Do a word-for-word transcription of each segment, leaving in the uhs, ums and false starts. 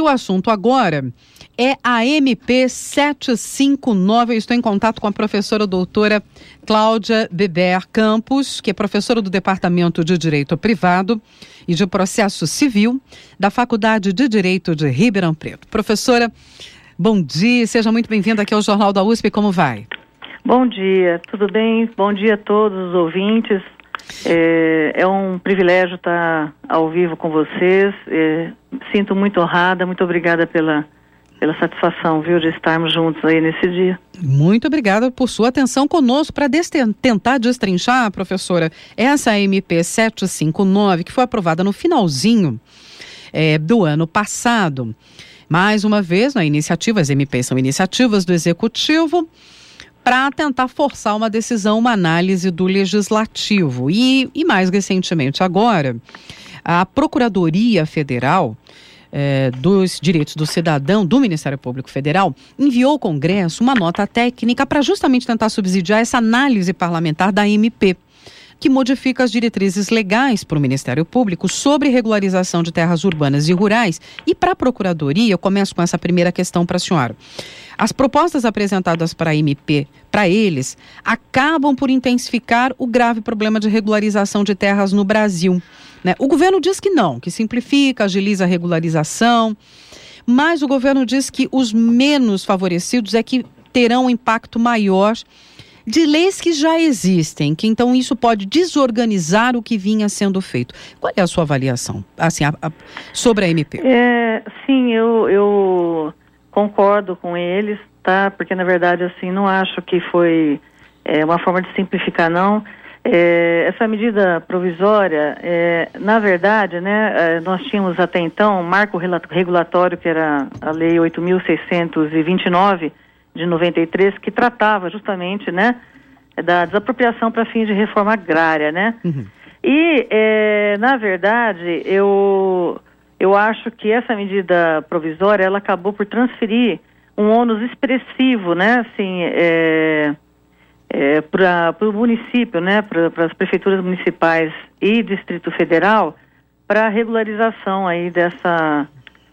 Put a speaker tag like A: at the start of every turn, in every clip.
A: o assunto agora é a M P setecentos e cinquenta e nove. Eu estou em contato com a professora doutora Cláudia Beber Campos, que é professora do Departamento de Direito Privado e de Processo Civil da Faculdade de Direito de Ribeirão Preto. Professora, bom dia, seja muito bem-vinda aqui ao Jornal da U S P, como vai?
B: Bom dia, tudo bem? Bom dia a todos os ouvintes. É, é um privilégio estar ao vivo com vocês. É, sinto muito honrada, muito obrigada pela, pela satisfação, viu, de estarmos juntos aí nesse dia.
A: Muito obrigada por sua atenção conosco para desten- tentar destrinchar, professora, essa M P setecentos e cinquenta e nove que foi aprovada no finalzinho é, do ano passado. Mais uma vez, na iniciativa, as M Ps são iniciativas do Executivo, para tentar forçar uma decisão, uma análise do Legislativo. E, e mais recentemente agora, a Procuradoria Federal eh, dos Direitos do Cidadão, do Ministério Público Federal, enviou ao Congresso uma nota técnica para justamente tentar subsidiar essa análise parlamentar da M P, que modifica as diretrizes legais para o Ministério Público sobre regularização de terras urbanas e rurais. E para a Procuradoria, eu começo com essa primeira questão para a senhora. As propostas apresentadas para a M P, para eles, acabam por intensificar o grave problema de regularização de terras no Brasil, né? O governo diz que não, que simplifica, agiliza a regularização, mas o governo diz que os menos favorecidos é que terão um impacto maior de leis que já existem, que então isso pode desorganizar o que vinha sendo feito. Qual é a sua avaliação assim, a, a, sobre a M P?
B: É, sim, eu... eu... concordo com eles, tá? Porque, na verdade, assim, não acho que foi é, uma forma de simplificar, não. É, essa medida provisória, é, na verdade, né, é, nós tínhamos até então um marco regulatório, que era a Lei oito mil seiscentos e vinte e nove, de noventa e três, que tratava justamente, né, da desapropriação para fins de reforma agrária, né? Uhum. E, é, na verdade, eu... Eu acho que essa medida provisória, ela acabou por transferir um ônus expressivo, né, assim, é, é, para o município, né, para as prefeituras municipais e Distrito Federal, para a regularização aí dessa,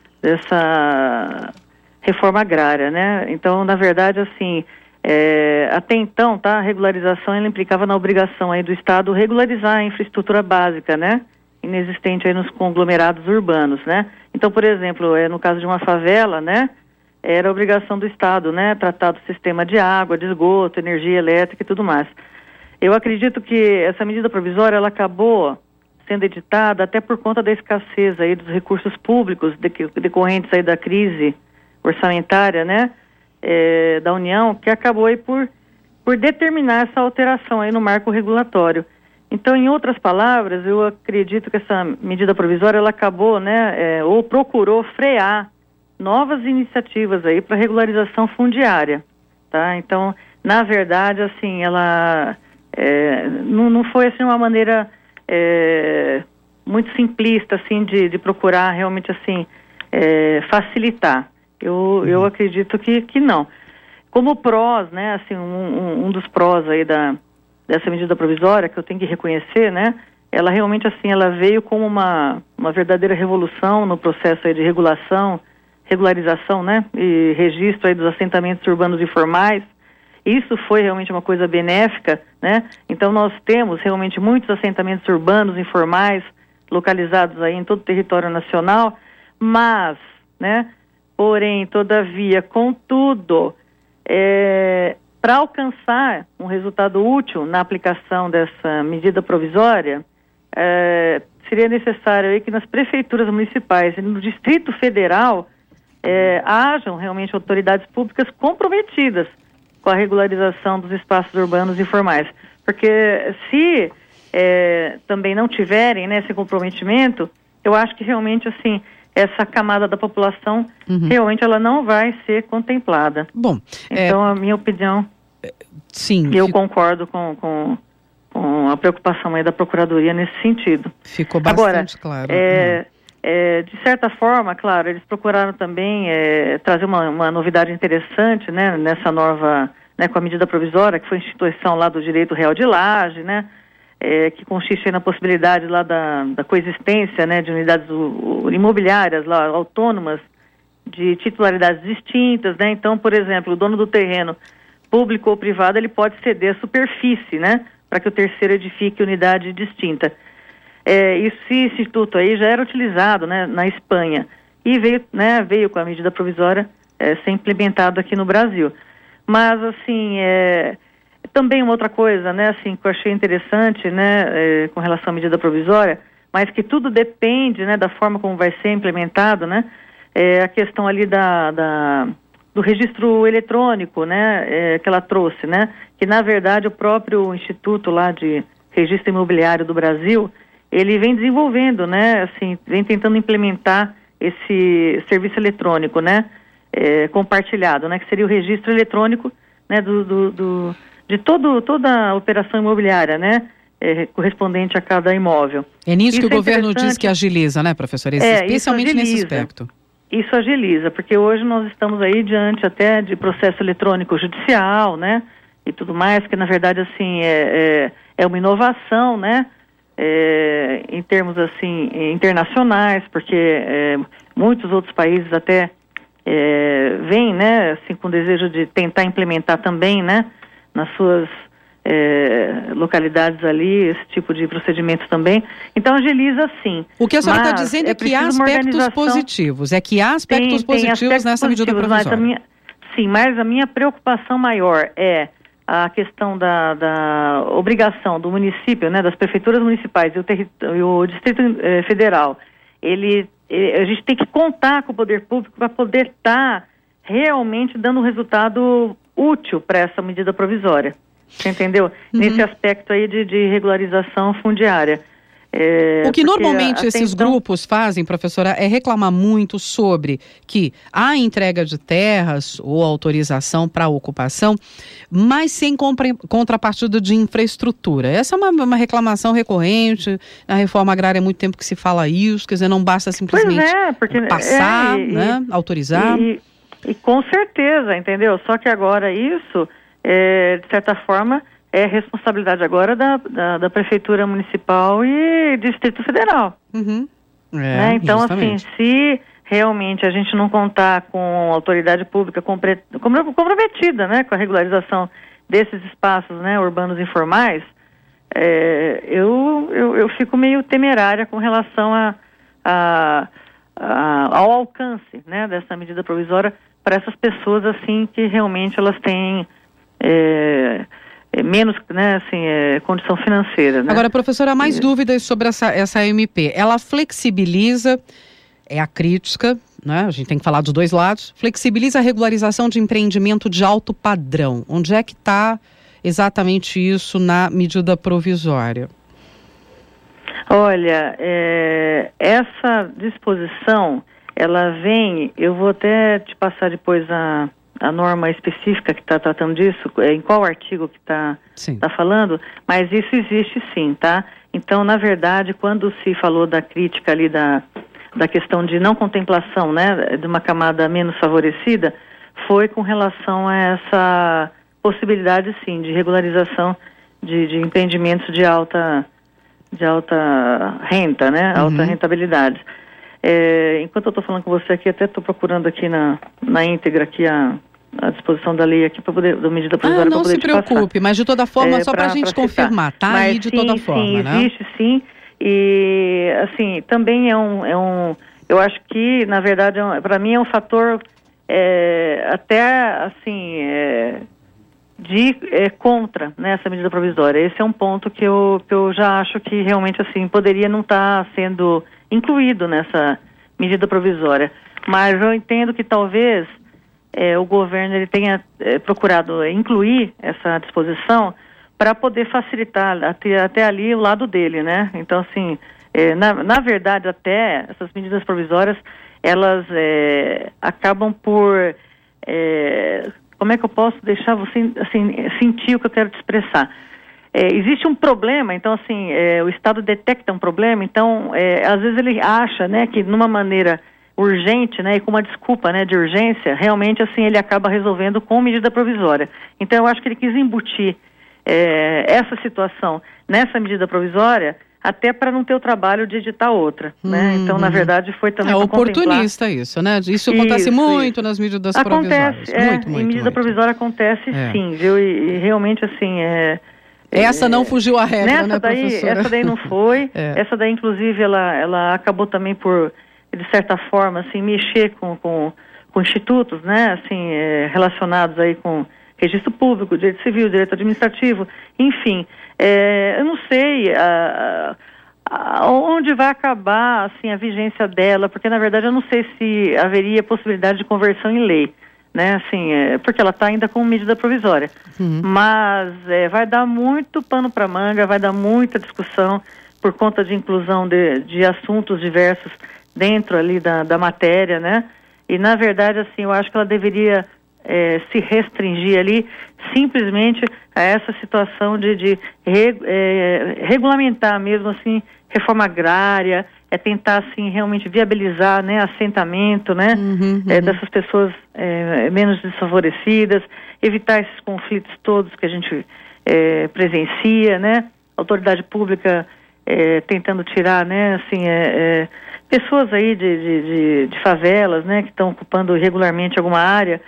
B: dessa reforma agrária, né. Então, na verdade, assim, é, até então, tá, a regularização, ela implicava na obrigação aí do Estado regularizar a infraestrutura básica, né, inexistente aí nos conglomerados urbanos, né? Então, por exemplo, é, no caso de uma favela, né, era obrigação do Estado, né, tratar do sistema de água, de esgoto, energia elétrica e tudo mais. Eu acredito que essa medida provisória, ela acabou sendo editada até por conta da escassez aí dos recursos públicos decorrentes aí da crise orçamentária, né, é, da União, que acabou aí por, por determinar essa alteração aí no marco regulatório. Então, em outras palavras, eu acredito que essa medida provisória, ela acabou, né, é, ou procurou frear novas iniciativas aí para regularização fundiária, tá? Então, na verdade, assim, ela é, não, não foi, assim, uma maneira é, muito simplista, assim, de, de procurar realmente, assim, é, facilitar. Eu, eu acredito que, que não. Como prós, né, assim, um, um, um dos prós aí da... dessa medida provisória, que eu tenho que reconhecer, né, ela realmente, assim, ela veio como uma, uma verdadeira revolução no processo aí de regulação, regularização, né, e registro aí dos assentamentos urbanos informais. Isso foi realmente uma coisa benéfica, né, então nós temos realmente muitos assentamentos urbanos informais localizados aí em todo o território nacional, mas, né, porém, todavia, contudo, é... para alcançar um resultado útil na aplicação dessa medida provisória, é, seria necessário aí que nas prefeituras municipais e no Distrito Federal é, hajam realmente autoridades públicas comprometidas com a regularização dos espaços urbanos informais. Porque se é, também não tiverem, né, esse comprometimento, eu acho que realmente, assim, essa camada da população, uhum, realmente ela não vai ser contemplada.
A: Bom,
B: então
A: é...
B: a minha opinião,
A: sim,
B: eu
A: fico...
B: concordo com, com, com a preocupação aí da Procuradoria nesse sentido.
A: Ficou bastante
B: Agora,
A: claro.
B: É,
A: uhum.
B: é, de certa forma, claro, eles procuraram também é, trazer uma, uma novidade interessante, né, nessa nova, né, com a medida provisória, que foi a instituição lá do direito real de laje, né, É, que consiste na possibilidade lá da, da coexistência, né, de unidades u, u, imobiliárias lá, autônomas de titularidades distintas, né? Então, por exemplo, o dono do terreno, público ou privado, ele pode ceder a superfície, né? Para que o terceiro edifique unidade distinta. É, esse instituto aí já era utilizado, né, na Espanha e veio, né, veio com a medida provisória é, ser implementado aqui no Brasil. Mas, assim, é, também uma outra coisa, né, assim, que eu achei interessante, né, é, com relação à medida provisória, mas que tudo depende, né, da forma como vai ser implementado, né, é a questão ali da, da, do registro eletrônico, né, é, que ela trouxe, né, que na verdade o próprio Instituto lá de Registro Imobiliário do Brasil, ele vem desenvolvendo, né, assim, vem tentando implementar esse serviço eletrônico, né, é, compartilhado, né, que seria o registro eletrônico, né, do, do, do de todo, toda a operação imobiliária, né, é, correspondente a cada imóvel.
A: É nisso
B: isso
A: que o
B: é
A: governo diz que agiliza, né, professora?
B: É,
A: especialmente nesse aspecto.
B: Isso agiliza, porque hoje nós estamos aí diante até de processo eletrônico judicial, né, e tudo mais, que na verdade, assim, é, é, é uma inovação, né, é, em termos, assim, internacionais, porque é, muitos outros países até é, vêm, né, assim, com desejo de tentar implementar também, né, nas suas É, localidades ali, esse tipo de procedimento também. Então, agiliza sim.
A: O que a senhora está dizendo é, é que há aspectos positivos, é que há aspectos tem, positivos tem aspectos nessa medida provisória.
B: Mas minha, sim, mas a minha preocupação maior é a questão da, da obrigação do município, né, das prefeituras municipais e o, terri- e o Distrito eh, Federal. Ele, ele, a gente tem que contar com o poder público para poder estar tá realmente dando um resultado útil para essa medida provisória. Você entendeu? Uhum. Nesse aspecto aí de, de regularização fundiária. É,
A: o que normalmente esses então... grupos fazem, professora, é reclamar muito sobre que há entrega de terras ou autorização para ocupação, mas sem compra, contrapartida de infraestrutura. Essa é uma, uma reclamação recorrente, na reforma agrária há muito tempo que se fala isso, quer dizer, não basta simplesmente
B: é, porque,
A: passar,
B: é, e,
A: né,
B: e,
A: autorizar.
B: E, e com certeza, entendeu? Só que agora isso... É, de certa forma, é responsabilidade agora da, da, da Prefeitura Municipal e Distrito Federal.
A: Uhum. É,
B: né? Então,
A: justamente.
B: assim, se realmente a gente não contar com autoridade pública compre, comprometida, né, com a regularização desses espaços, né, urbanos informais, é, eu, eu, eu fico meio temerária com relação a, a, a, ao alcance, né, dessa medida provisória para essas pessoas, assim, que realmente elas têm É, é menos, né, assim, é, condição financeira, né?
A: Agora, professora, há mais é. dúvidas sobre essa, essa M P. Ela flexibiliza, é a crítica, né? A gente tem que falar dos dois lados, flexibiliza a regularização de empreendimento de alto padrão. Onde é que está exatamente isso na medida provisória?
B: Olha, é, essa disposição, ela vem, eu vou até te passar depois a... a norma específica que está tratando disso, em qual artigo que está tá falando, mas isso existe sim, tá? Então, na verdade, quando se falou da crítica ali da, da questão de não contemplação, né, de uma camada menos favorecida, foi com relação a essa possibilidade, sim, de regularização de, de empreendimentos de alta, de alta renda, né,
A: uhum.
B: alta rentabilidade. É, enquanto eu estou falando com você aqui, até estou procurando aqui na, na íntegra aqui a à disposição da lei aqui para poder, da medida provisória,
A: ah, não
B: para poder
A: se preocupe, mas de toda forma,
B: é,
A: só para a gente confirmar, tá?
B: Mas,
A: aí de
B: sim,
A: toda
B: sim,
A: forma, né?
B: Existe sim, e assim, também é um, é um eu acho que, na verdade, é um, para mim é um fator é, até, assim, é, de é, contra, né, essa medida provisória. Esse é um ponto que eu, que eu já acho que realmente, assim, poderia não estar tá sendo incluído nessa medida provisória. Mas eu entendo que talvez É, o governo ele tenha é, procurado incluir essa disposição para poder facilitar até, até ali o lado dele, né? Então, assim, é, na, na verdade, até essas medidas provisórias, elas é, acabam por... É, como é que eu posso deixar você assim, sentir o que eu quero te expressar? É, existe um problema, então, assim, é, o Estado detecta um problema, então, é, às vezes ele acha, né, que numa maneira... urgente, né, e com uma desculpa, né, de urgência, realmente, assim, ele acaba resolvendo com medida provisória. Então, eu acho que ele quis embutir é, essa situação nessa medida provisória até para não ter o trabalho de editar outra, hum, né? Então, hum. na verdade, foi também...
A: É oportunista contemplar... isso, né? Isso acontece isso, muito isso. nas medidas
B: acontece,
A: provisórias.
B: É,
A: muito, muito,
B: em medida
A: muito.
B: provisória acontece é. sim, viu? E, e realmente, assim, é...
A: Essa não fugiu à regra,
B: nessa
A: né,
B: daí,
A: professora?
B: Essa daí não foi.
A: é.
B: Essa daí, inclusive, ela, ela acabou também por, de certa forma, assim, mexer com, com, com institutos, né? Assim, é, relacionados aí com registro público, direito civil, direito administrativo, enfim. É, eu não sei a, a, onde vai acabar assim, a vigência dela, porque na verdade eu não sei se haveria possibilidade de conversão em lei, né? Assim, é, porque ela está ainda com medida provisória. Uhum. Mas é, vai dar muito pano para manga, vai dar muita discussão por conta de inclusão de, de assuntos diversos dentro ali da, da matéria, né? E na verdade, assim, eu acho que ela deveria É, se restringir ali simplesmente a essa situação de, de re, é, regulamentar mesmo assim reforma agrária, é tentar assim realmente viabilizar, né, assentamento, né, uhum, uhum. É, dessas pessoas é, menos desfavorecidas, evitar esses conflitos todos que a gente é, presencia, né, autoridade pública é, tentando tirar, né, assim, é, é, pessoas aí de, de, de, de favelas, né, que estão ocupando irregularmente alguma área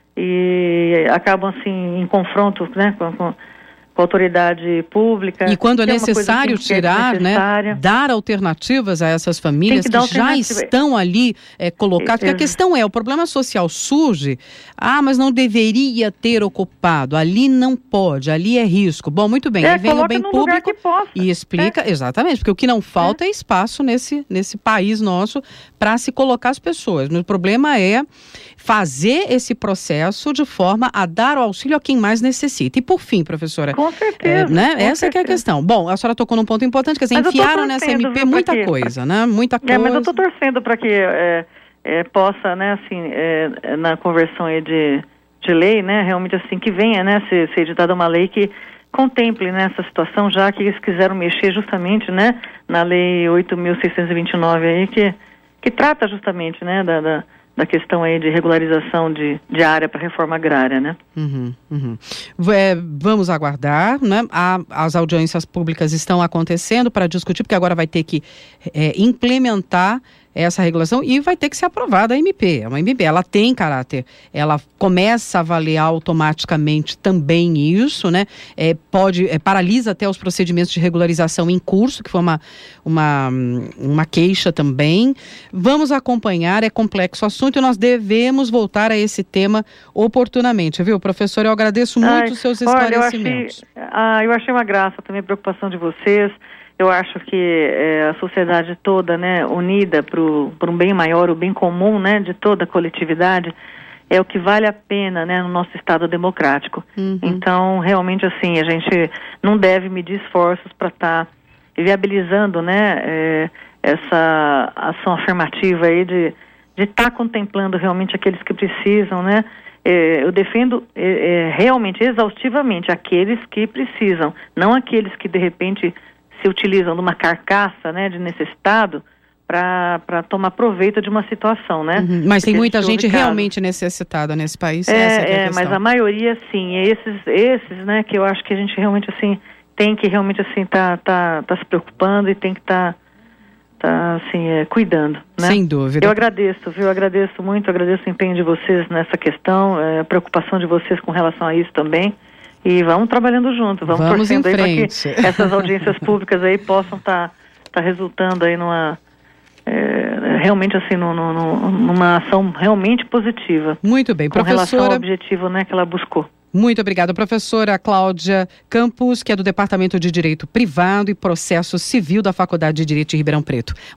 B: e acabam assim em confronto, né, com, com, com a autoridade pública.
A: E quando é necessário assim, tirar, é né, dar alternativas a essas famílias que, que já estão ali é, colocadas, porque é, a questão é, o problema social surge, ah, mas não deveria ter ocupado, ali não pode, ali é risco. Bom, muito bem,
B: é,
A: aí vem o bem público
B: possa,
A: e explica, é. exatamente, porque o que não falta é, é espaço nesse, nesse país nosso para se colocar as pessoas. O problema é fazer esse processo de forma a dar o auxílio a quem mais necessita. E por fim, professora...
B: Com certeza.
A: É, né?
B: Com
A: Essa
B: certeza.
A: que é a questão. Bom, a senhora tocou num ponto importante, quer dizer, mas enfiaram nessa M P muita coisa, né? Muita coisa.
B: É, mas eu estou torcendo para que é, é, possa, né, assim, é, na conversão aí de, de lei, né, realmente assim, que venha, né, ser, ser editada uma lei que contemple, né, essa situação, já que eles quiseram mexer justamente, né, na lei oito mil seiscentos e vinte e nove aí, que, que trata justamente, né, da... da da questão aí de regularização de, de área para reforma agrária, né?
A: Uhum, uhum. É, vamos aguardar, né? A, as audiências públicas estão acontecendo para discutir, porque agora vai ter que é, implementar essa regulação e vai ter que ser aprovada a M P. É uma M P, ela tem caráter, ela começa a valer automaticamente também isso, né? É, pode, é, paralisa até os procedimentos de regularização em curso, que foi uma, uma, uma queixa também. Vamos acompanhar, é complexo o assunto e nós devemos voltar a esse tema oportunamente, viu, professor? Eu agradeço muito Ai, os seus esclarecimentos.
B: Olha, eu achei, ah, eu achei uma graça também a preocupação de vocês. Eu acho que é, a sociedade toda, né, unida para um bem maior, o bem comum, né, de toda a coletividade, é o que vale a pena, né, no nosso Estado democrático. Uhum. Então, realmente, assim, a gente não deve medir esforços para estar tá viabilizando, né, é, essa ação afirmativa aí de de estar tá contemplando realmente aqueles que precisam, né. É, eu defendo é, é, realmente, exaustivamente, aqueles que precisam, não aqueles que, de repente, se utilizam de uma carcaça, né, de necessitado para tomar proveito de uma situação, né?
A: Uhum, mas Porque tem muita gente realmente necessitada nesse país.
B: É,
A: essa é,
B: é mas a maioria sim, esses, esses, né, que eu acho que a gente realmente assim tem que realmente assim tá, tá, tá se preocupando e tem que estar tá, tá, assim é, cuidando, né?
A: Sem dúvida.
B: Eu agradeço, viu? Eu agradeço muito, agradeço o empenho de vocês nessa questão, é, a preocupação de vocês com relação a isso também. E vamos trabalhando junto, vamos,
A: vamos
B: torcendo aí para que
A: essas
B: audiências públicas aí possam estar tá, tá resultando aí numa, é, realmente assim, no, no, numa ação realmente positiva.
A: Muito bem,
B: com
A: professora.
B: relação ao objetivo, né, que ela buscou.
A: Muito obrigada, professora Cláudia Campos, que é do Departamento de Direito Privado e Processo Civil da Faculdade de Direito de Ribeirão Preto.